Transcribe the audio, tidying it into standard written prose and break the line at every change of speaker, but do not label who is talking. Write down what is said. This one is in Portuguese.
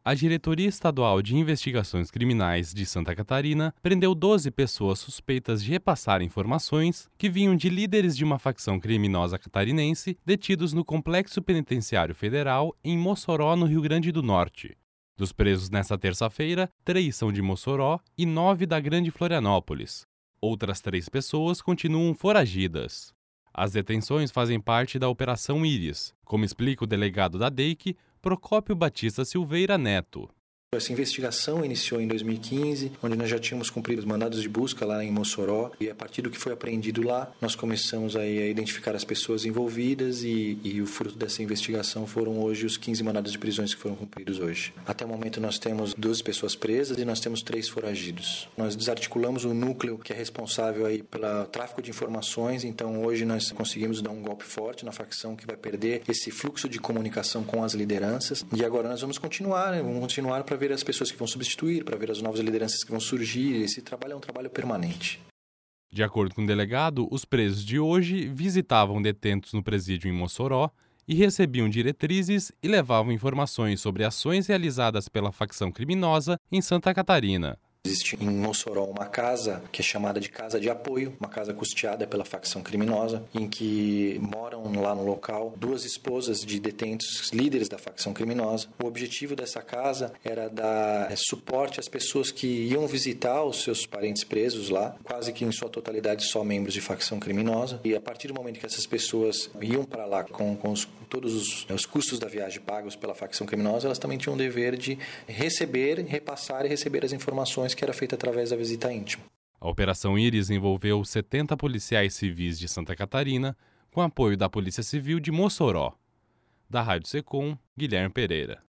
A Diretoria Estadual de Investigações Criminais de Santa Catarina prendeu 12 pessoas suspeitas de repassar informações que vinham de líderes de uma facção criminosa catarinense detidos no Complexo Penitenciário Federal em Mossoró, no Rio Grande do Norte. Dos presos nesta terça-feira, 3 são de Mossoró e 9 da Grande Florianópolis. Outras 3 pessoas continuam foragidas. As detenções fazem parte da Operação Íris, como explica o delegado da DEIC, Procópio Batista Silveira Neto.
Essa investigação iniciou em 2015, onde nós já tínhamos cumprido os mandados de busca lá em Mossoró, e a partir do que foi apreendido lá, nós começamos aí a identificar as pessoas envolvidas e o fruto dessa investigação foram hoje os 15 mandados de prisões que foram cumpridos hoje. Até o momento nós temos 12 pessoas presas e nós temos 3 foragidos. Nós desarticulamos o núcleo que é responsável aí pelo tráfico de informações, então hoje nós conseguimos dar um golpe forte na facção que vai perder esse fluxo de comunicação com as lideranças, e agora nós vamos continuar para ver as pessoas que vão substituir, para ver as novas lideranças que vão surgir. Esse trabalho é um trabalho permanente.
De acordo com o delegado, os presos de hoje visitavam detentos no presídio em Mossoró e recebiam diretrizes e levavam informações sobre ações realizadas pela facção criminosa em Santa Catarina.
Existe em Mossoró uma casa que é chamada de Casa de Apoio, uma casa custeada pela facção criminosa, em que moram lá no local 2 esposas de detentos líderes da facção criminosa. O objetivo dessa casa era dar suporte às pessoas que iam visitar os seus parentes presos lá, quase que em sua totalidade só membros de facção criminosa. E a partir do momento que essas pessoas iam para lá com todos os custos da viagem pagos pela facção criminosa, elas também tinham o dever de repassar e receber as informações que era feita através da visita íntima.
A Operação Íris envolveu 70 policiais civis de Santa Catarina, com apoio da Polícia Civil de Mossoró. Da Rádio Secom, Guilherme Pereira.